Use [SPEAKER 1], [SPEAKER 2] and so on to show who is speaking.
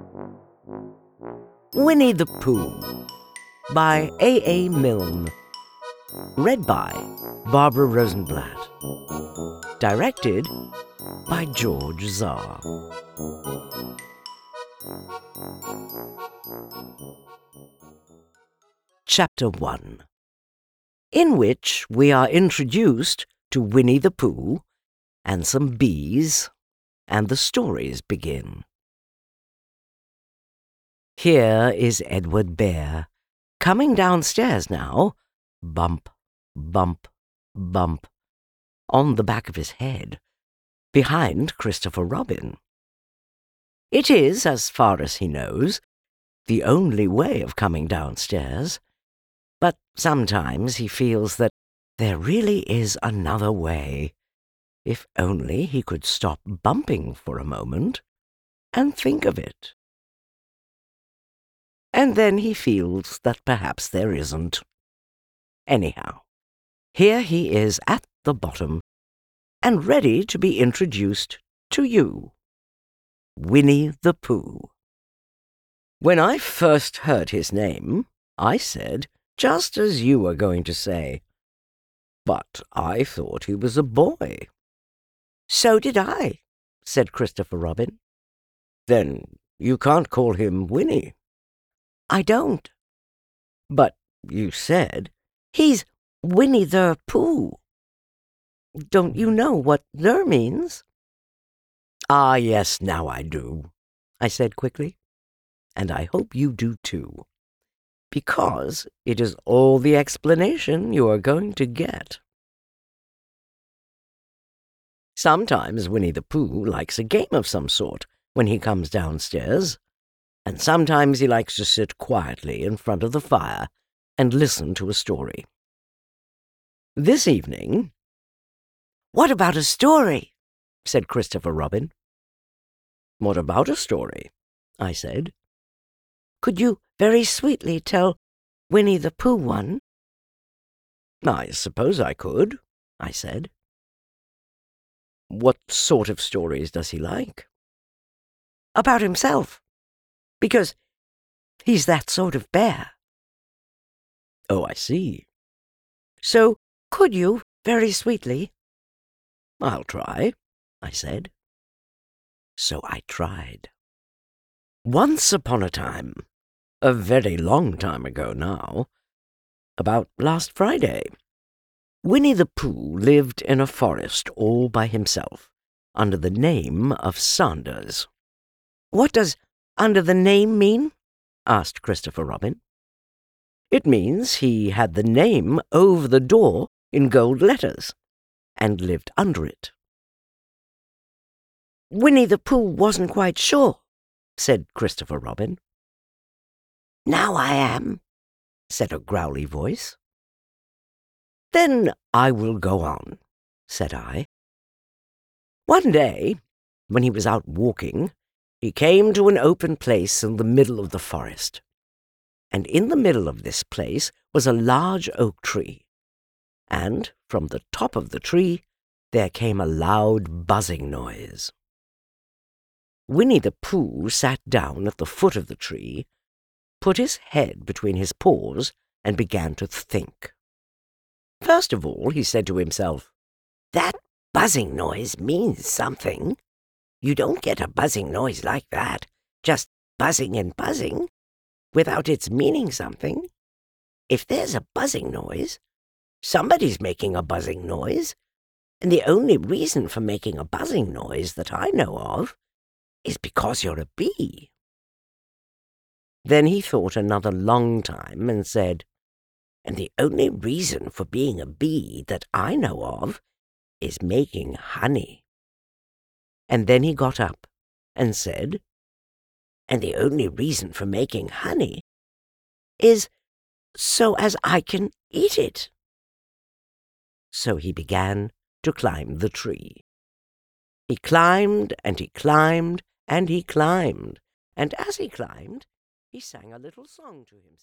[SPEAKER 1] Winnie the Pooh by A. Milne. Read by Barbara Rosenblatt. Directed by George Czar. Chapter 1, in which we are introduced to Winnie the Pooh and some bees, and the stories begin. Here is Edward Bear, coming downstairs now, bump, bump, bump, on the back of his head, behind Christopher Robin. It is, as far as he knows, the only way of coming downstairs, but sometimes he feels that there really is another way, if only he could stop bumping for a moment and think of it. And then he feels that perhaps there isn't. Anyhow, here he is at the bottom, and ready to be introduced to you, Winnie the Pooh. When I first heard his name, I said, just as you were going to say, but I thought he was a boy. So did I, said Christopher Robin. Then you can't call him Winnie. I don't. But you said, he's Winnie the Pooh. Don't you know what "the" means? Ah, yes, now I do, I said quickly. And I hope you do too, because it is all the explanation you are going to get. Sometimes Winnie the Pooh likes a game of some sort when he comes downstairs, and sometimes he likes to sit quietly in front of the fire and listen to a story. This evening— "What about a story?" said Christopher Robin. "What about a story?" I said. "Could you very sweetly tell Winnie the Pooh one?" "I suppose I could," I said. "What sort of stories does he like?" "About himself, because he's that sort of bear." "Oh, I see." "So could you, very sweetly?" "I'll try," I said. So I tried. Once upon a time, a very long time ago now, about last Friday, Winnie the Pooh lived in a forest all by himself, under the name of Sanders. "What does under the name mean?" asked Christopher Robin. "It means he had the name over the door in gold letters, and lived under it." "Winnie the Pooh wasn't quite sure," said Christopher Robin. "Now I am," said a growly voice. "Then I will go on," said I. One day, when he was out walking, he came to an open place in the middle of the forest. And in the middle of this place was a large oak tree, and from the top of the tree there came a loud buzzing noise. Winnie the Pooh sat down at the foot of the tree, put his head between his paws, and began to think. First of all, he said to himself, "That buzzing noise means something. You don't get a buzzing noise like that, just buzzing and buzzing, without its meaning something. If there's a buzzing noise, somebody's making a buzzing noise, and the only reason for making a buzzing noise that I know of is because you're a bee." Then he thought another long time and said, "And the only reason for being a bee that I know of is making honey." And then he got up and said, "And the only reason for making honey is so as I can eat it." So he began to climb the tree. He climbed and he climbed and he climbed, and as he climbed, he sang a little song to himself.